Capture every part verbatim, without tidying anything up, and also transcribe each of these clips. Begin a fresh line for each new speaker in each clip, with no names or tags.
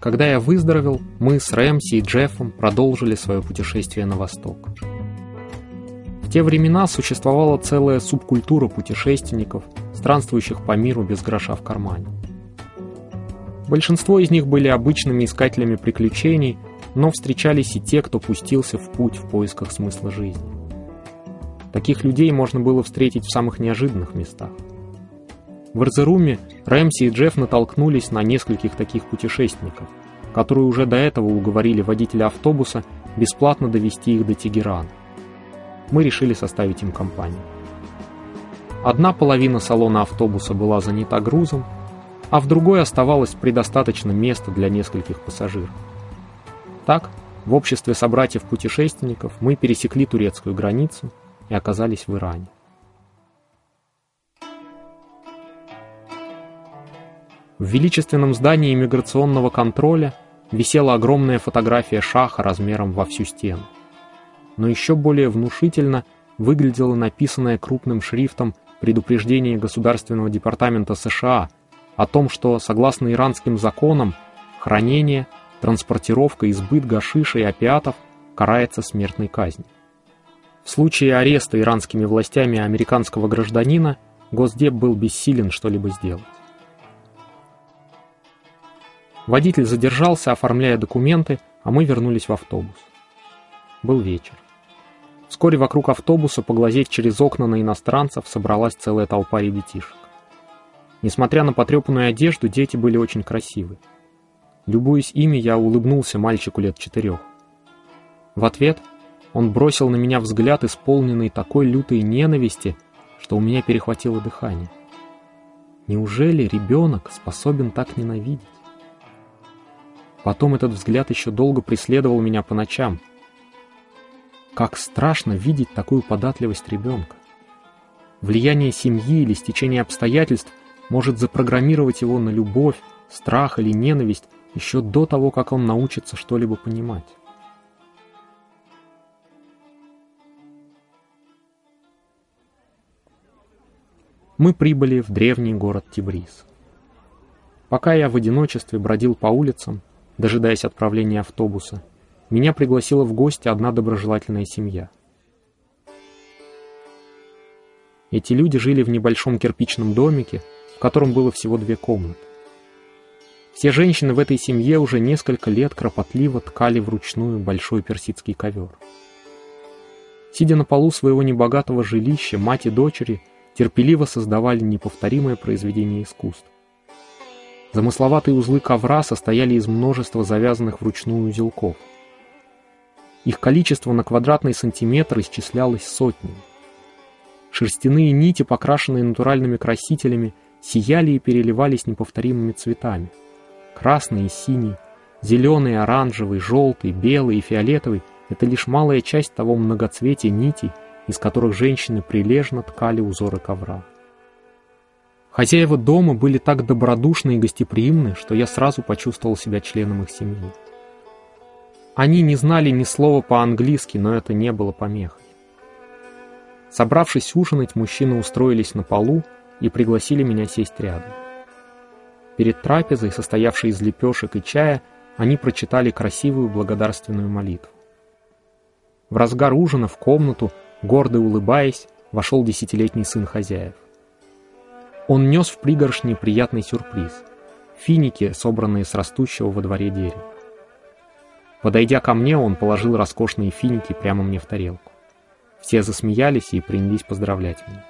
Когда я выздоровел, мы с Рэмси и Джеффом продолжили свое путешествие на восток. В те времена существовала целая субкультура путешественников, странствующих по миру без гроша в кармане. Большинство из них были обычными искателями приключений, но встречались и те, кто пустился в путь в поисках смысла жизни. Таких людей можно было встретить в самых неожиданных местах. В Эрзеруме Рэмси и Джефф натолкнулись на нескольких таких путешественников, которые уже до этого уговорили водителя автобуса бесплатно довезти их до Тегерана. Мы решили составить им компанию. Одна половина салона автобуса была занята грузом, а в другой оставалось предостаточно места для нескольких пассажиров. Так, в обществе собратьев-путешественников мы пересекли турецкую границу и оказались в Иране. В величественном здании иммиграционного контроля висела огромная фотография шаха размером во всю стену. Но еще более внушительно выглядело написанное крупным шрифтом предупреждение Государственного департамента США о том, что, согласно иранским законам, хранение, транспортировка и сбыт гашиша и опиатов карается смертной казнью. В случае ареста иранскими властями американского гражданина Госдеп был бессилен что-либо сделать. Водитель задержался, оформляя документы, а мы вернулись в автобус. Был вечер. Вскоре вокруг автобуса поглазеть через окна на иностранцев собралась целая толпа ребятишек. Несмотря на потрепанную одежду, дети были очень красивы. Любуясь ими, я улыбнулся мальчику лет четырех. В ответ он бросил на меня взгляд, исполненный такой лютой ненависти, что у меня перехватило дыхание. Неужели ребенок способен так ненавидеть? Потом этот взгляд еще долго преследовал меня по ночам. Как страшно видеть такую податливость ребенка. Влияние семьи или стечение обстоятельств может запрограммировать его на любовь, страх или ненависть еще до того, как он научится что-либо понимать. Мы прибыли в древний город Тебриз. Пока я в одиночестве бродил по улицам, дожидаясь отправления автобуса, меня пригласила в гости одна доброжелательная семья. Эти люди жили в небольшом кирпичном домике, в котором было всего две комнаты. Все женщины в этой семье уже несколько лет кропотливо ткали вручную большой персидский ковер. Сидя на полу своего небогатого жилища, мать и дочери терпеливо создавали неповторимое произведение искусства. Замысловатые узлы ковра состояли из множества завязанных вручную узелков. Их количество на квадратный сантиметр исчислялось сотнями. Шерстяные нити, покрашенные натуральными красителями, сияли и переливались неповторимыми цветами. Красный и синий, зеленый, оранжевый, желтый, белый и фиолетовый — это лишь малая часть того многоцветия нитей, из которых женщины прилежно ткали узоры ковра. Хозяева дома были так добродушны и гостеприимны, что я сразу почувствовал себя членом их семьи. Они не знали ни слова по-английски, но это не было помехой. Собравшись ужинать, мужчины устроились на полу и пригласили меня сесть рядом. Перед трапезой, состоявшей из лепешек и чая, они прочитали красивую благодарственную молитву. В разгар ужина в комнату, гордо улыбаясь, вошел десятилетний сын хозяев. Он нес в пригоршне приятный сюрприз — финики, собранные с растущего во дворе дерева. Подойдя ко мне, он положил роскошные финики прямо мне в тарелку. Все засмеялись и принялись поздравлять меня.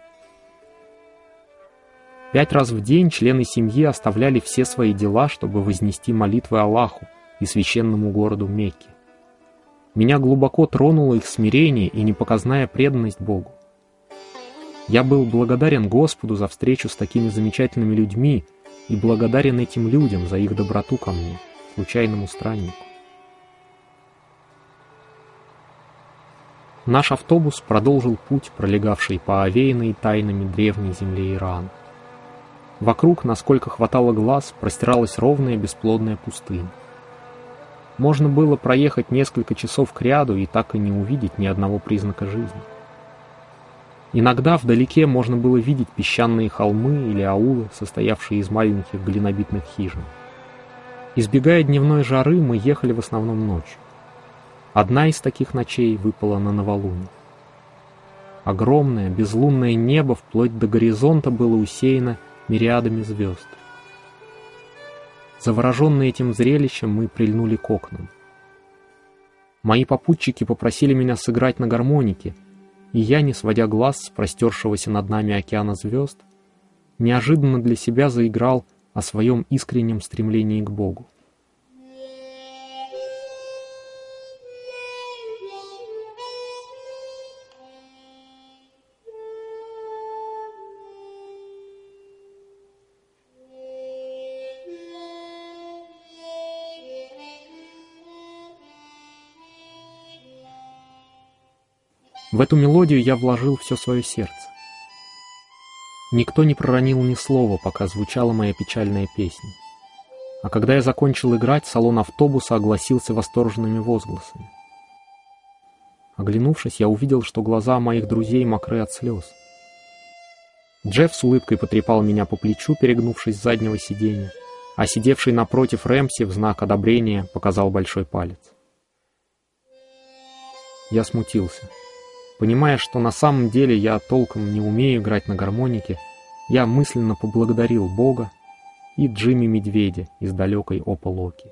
Пять раз в день члены семьи оставляли все свои дела, чтобы вознести молитвы Аллаху и священному городу Мекке. Меня глубоко тронуло их смирение и непоказная преданность Богу. Я был благодарен Господу за встречу с такими замечательными людьми и благодарен этим людям за их доброту ко мне, случайному страннику. Наш автобус продолжил путь, пролегавший по овеянной тайнами древней земле Ирана. Вокруг, насколько хватало глаз, простиралась ровная бесплодная пустыня. Можно было проехать несколько часов кряду и так и не увидеть ни одного признака жизни. Иногда вдалеке можно было видеть песчаные холмы или аулы, состоявшие из маленьких глинобитных хижин. Избегая дневной жары, мы ехали в основном ночью. Одна из таких ночей выпала на новолуние. Огромное безлунное небо вплоть до горизонта было усеяно мириадами звезд. Завороженные этим зрелищем, мы прильнули к окнам. Мои попутчики попросили меня сыграть на гармонике, и я, не сводя глаз с простершегося над нами океана звезд, неожиданно для себя заиграл о своем искреннем стремлении к Богу. В эту мелодию я вложил все свое сердце. Никто не проронил ни слова, пока звучала моя печальная песня. А когда я закончил играть, салон автобуса огласился восторженными возгласами. Оглянувшись, я увидел, что глаза моих друзей мокры от слез. Джефф с улыбкой потрепал меня по плечу, перегнувшись с заднего сиденья, а сидевший напротив Рэмси в знак одобрения показал большой палец. Я смутился. Понимая, что на самом деле я толком не умею играть на гармонике, я мысленно поблагодарил Бога и Джимми Медведя из далекой Опа-Локи.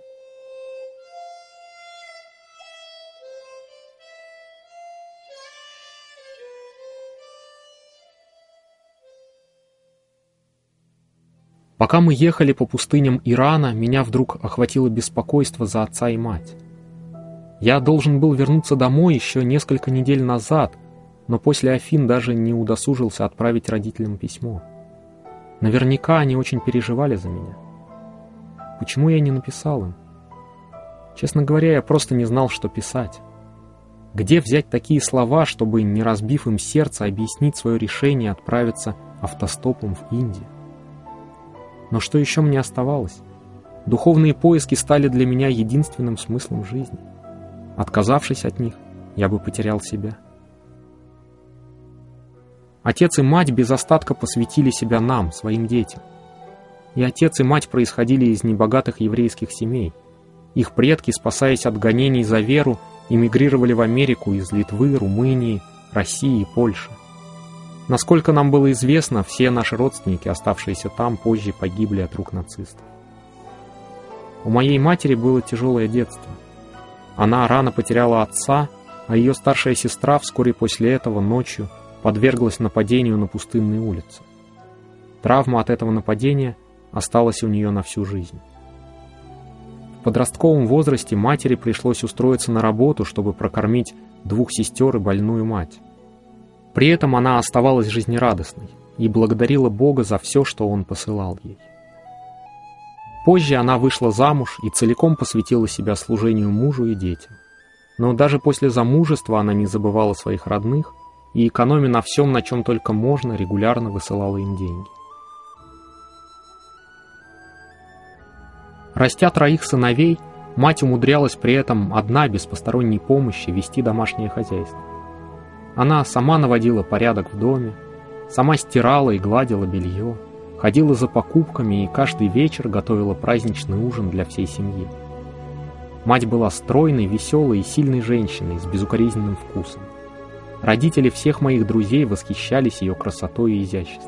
Пока мы ехали по пустыням Ирана, меня вдруг охватило беспокойство за отца и мать. Я должен был вернуться домой еще несколько недель назад, но после Афин даже не удосужился отправить родителям письмо. Наверняка они очень переживали за меня. Почему я не написал им? Честно говоря, я просто не знал, что писать. Где взять такие слова, чтобы, не разбив им сердце, объяснить свое решение отправиться автостопом в Индию? Но что еще мне оставалось? Духовные поиски стали для меня единственным смыслом жизни. Отказавшись от них, я бы потерял себя. Отец и мать без остатка посвятили себя нам, своим детям. И отец и мать происходили из небогатых еврейских семей. Их предки, спасаясь от гонений за веру, эмигрировали в Америку из Литвы, Румынии, России и Польши. Насколько нам было известно, все наши родственники, оставшиеся там, позже погибли от рук нацистов. У моей матери было тяжелое детство. Она рано потеряла отца, а ее старшая сестра вскоре после этого ночью подверглась нападению на пустынной улице. Травма от этого нападения осталась у нее на всю жизнь. В подростковом возрасте матери пришлось устроиться на работу, чтобы прокормить двух сестер и больную мать. При этом она оставалась жизнерадостной и благодарила Бога за все, что Он посылал ей. Позже она вышла замуж и целиком посвятила себя служению мужу и детям. Но даже после замужества она не забывала своих родных и, экономя на всем, на чем только можно, регулярно высылала им деньги. Растя троих сыновей, мать умудрялась при этом одна, без посторонней помощи, вести домашнее хозяйство. Она сама наводила порядок в доме, сама стирала и гладила белье, ходила за покупками и каждый вечер готовила праздничный ужин для всей семьи. Мать была стройной, веселой и сильной женщиной с безукоризненным вкусом. Родители всех моих друзей восхищались ее красотой и изяществом.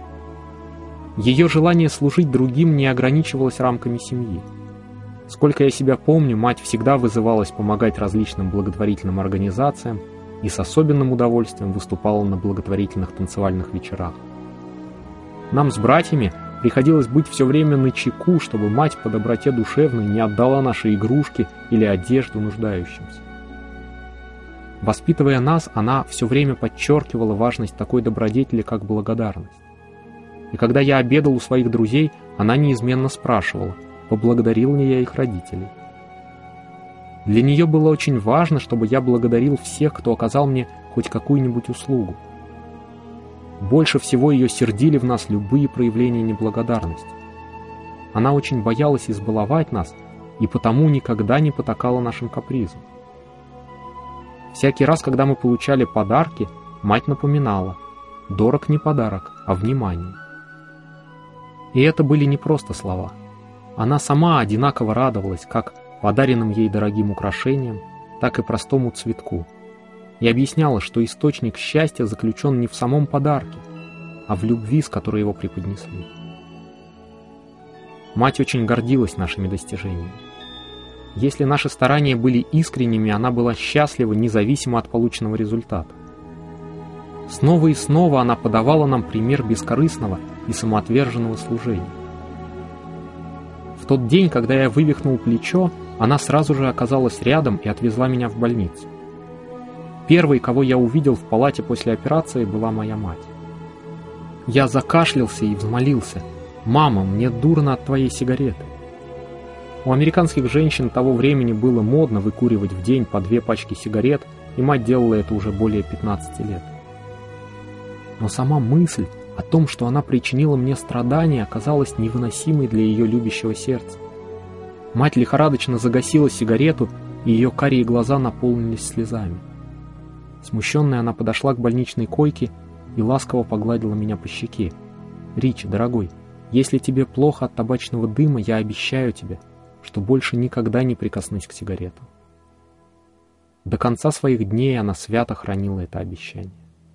Ее желание служить другим не ограничивалось рамками семьи. Сколько я себя помню, мать всегда вызывалась помогать различным благотворительным организациям и с особенным удовольствием выступала на благотворительных танцевальных вечерах. Нам с братьями приходилось быть все время начеку, чтобы мать по доброте душевной не отдала наши игрушки или одежду нуждающимся. Воспитывая нас, она все время подчеркивала важность такой добродетели, как благодарность. И когда я обедал у своих друзей, она неизменно спрашивала, поблагодарил ли я их родителей. Для нее было очень важно, чтобы я благодарил всех, кто оказал мне хоть какую-нибудь услугу. Больше всего ее сердили в нас любые проявления неблагодарности. Она очень боялась избаловать нас и потому никогда не потакала нашим капризам. Всякий раз, когда мы получали подарки, мать напоминала: дорог не подарок, а внимание. И это были не просто слова. Она сама одинаково радовалась как подаренным ей дорогим украшениям, так и простому цветку, и объясняла, что источник счастья заключен не в самом подарке, а в любви, с которой его преподнесли. Мать очень гордилась нашими достижениями. Если наши старания были искренними, она была счастлива независимо от полученного результата. Снова и снова она подавала нам пример бескорыстного и самоотверженного служения. В тот день, когда я вывихнул плечо, она сразу же оказалась рядом и отвезла меня в больницу. Первой, кого я увидел в палате после операции, была моя мать. Я закашлялся и взмолился: «Мама, мне дурно от твоей сигареты». У американских женщин того времени было модно выкуривать в день по две пачки сигарет, и мать делала это уже более пятнадцати лет. Но сама мысль о том, что она причинила мне страдания, оказалась невыносимой для ее любящего сердца. Мать лихорадочно загасила сигарету, и ее карие глаза наполнились слезами. Смущенная, она подошла к больничной койке и ласково погладила меня по щеке. «Ричи, дорогой, если тебе плохо от табачного дыма, я обещаю тебе, что больше никогда не прикоснусь к сигаретам». До конца своих дней она свято хранила это обещание.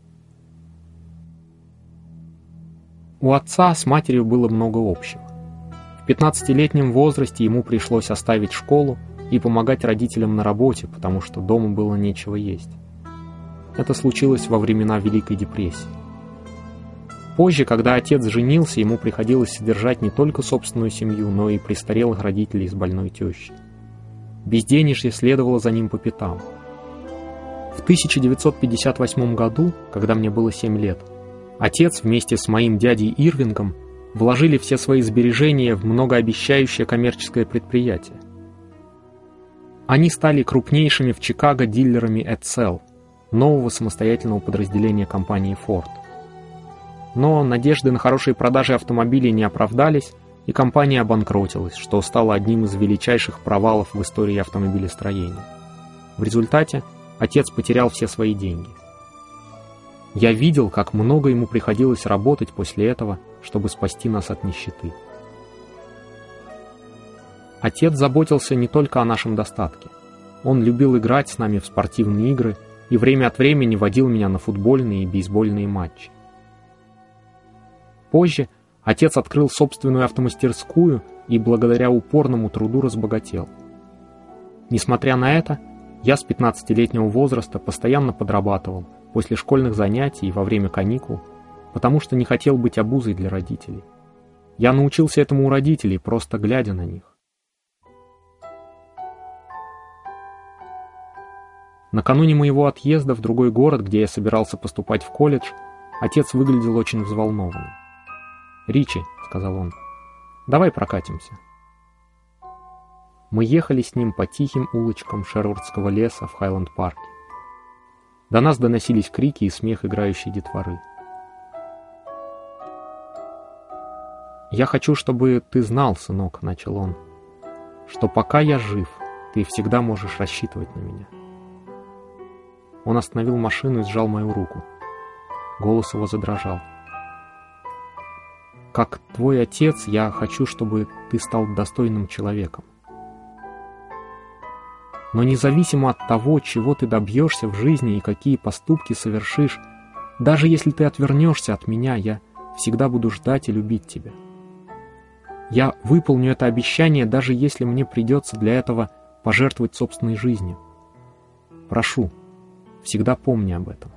У отца с матерью было много общего. В пятнадцатилетнем возрасте ему пришлось оставить школу и помогать родителям на работе, потому что дома было нечего есть. Это случилось во времена Великой депрессии. Позже, когда отец женился, ему приходилось содержать не только собственную семью, но и престарелых родителей с больной тещей. Безденежье следовало за ним по пятам. В тысяча девятьсот пятьдесят восьмом году, когда мне было семь лет, отец вместе с моим дядей Ирвингом вложили все свои сбережения в многообещающее коммерческое предприятие. Они стали крупнейшими в Чикаго дилерами Edsel, нового самостоятельного подразделения компании Ford. Но надежды на хорошие продажи автомобилей не оправдались, и компания обанкротилась, что стало одним из величайших провалов в истории автомобилестроения. В результате отец потерял все свои деньги. Я видел, как много ему приходилось работать после этого, чтобы спасти нас от нищеты. Отец заботился не только о нашем достатке. Он любил играть с нами в спортивные игры и время от времени водил меня на футбольные и бейсбольные матчи. Позже отец открыл собственную автомастерскую и благодаря упорному труду разбогател. Несмотря на это, я с пятнадцатилетнего возраста постоянно подрабатывал после школьных занятий и во время каникул, потому что не хотел быть обузой для родителей. Я научился этому у родителей, просто глядя на них. Накануне моего отъезда в другой город, где я собирался поступать в колледж, отец выглядел очень взволнованным. «Ричи», — сказал он, — «давай прокатимся». Мы ехали с ним по тихим улочкам Шервудского леса в Хайленд-парке. До нас доносились крики и смех играющей детворы. «Я хочу, чтобы ты знал, сынок», — начал он, — «что пока я жив, ты всегда можешь рассчитывать на меня». Он остановил машину и сжал мою руку. Голос его задрожал. «Как твой отец, я хочу, чтобы ты стал достойным человеком. Но независимо от того, чего ты добьешься в жизни и какие поступки совершишь, даже если ты отвернешься от меня, я всегда буду ждать и любить тебя. Я выполню это обещание, даже если мне придется для этого пожертвовать собственной жизнью. Прошу, всегда помни об этом».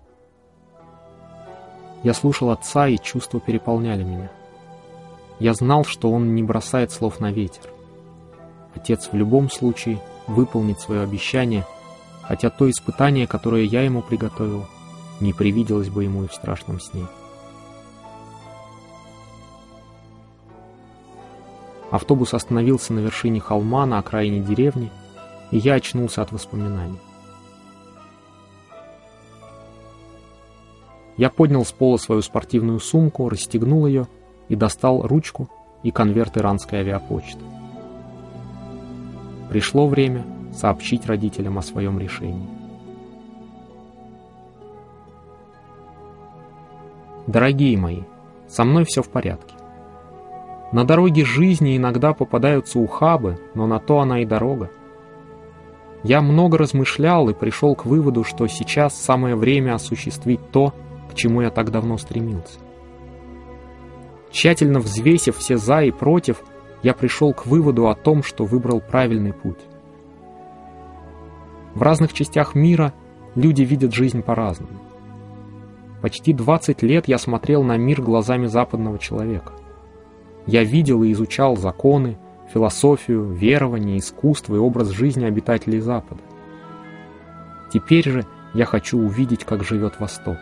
Я слушал отца, и чувства переполняли меня. Я знал, что он не бросает слов на ветер. Отец в любом случае выполнит свое обещание, хотя то испытание, которое я ему приготовил, не привиделось бы ему и в страшном сне. Автобус остановился на вершине холма на окраине деревни, и я очнулся от воспоминаний. Я поднял с пола свою спортивную сумку, расстегнул ее и достал ручку и конверт иранской авиапочты. Пришло время сообщить родителям о своем решении. «Дорогие мои, со мной все в порядке. На дороге жизни иногда попадаются ухабы, но на то она и дорога. Я много размышлял и пришел к выводу, что сейчас самое время осуществить то, к чему я так давно стремился. Тщательно взвесив все «за» и «против», я пришел к выводу о том, что выбрал правильный путь. В разных частях мира люди видят жизнь по-разному. Почти двадцать лет я смотрел на мир глазами западного человека. Я видел и изучал законы, философию, верования, искусство и образ жизни обитателей Запада. Теперь же я хочу увидеть, как живет Восток.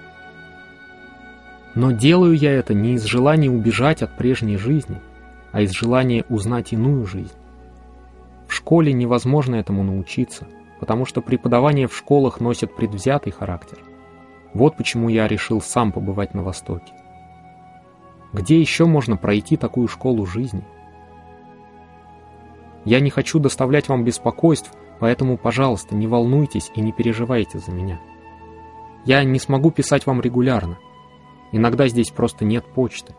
Но делаю я это не из желания убежать от прежней жизни, а из желания узнать иную жизнь. В школе невозможно этому научиться, потому что преподавание в школах носит предвзятый характер. Вот почему я решил сам побывать на Востоке. Где еще можно пройти такую школу жизни? Я не хочу доставлять вам беспокойств, поэтому, пожалуйста, не волнуйтесь и не переживайте за меня. Я не смогу писать вам регулярно. Иногда здесь просто нет почты.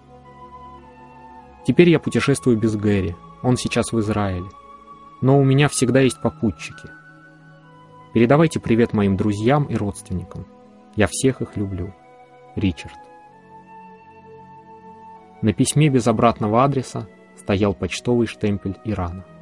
Теперь я путешествую без Гэри, он сейчас в Израиле. Но у меня всегда есть попутчики. Передавайте привет моим друзьям и родственникам. Я всех их люблю. Ричард. На письме без обратного адреса стоял почтовый штемпель Ирана.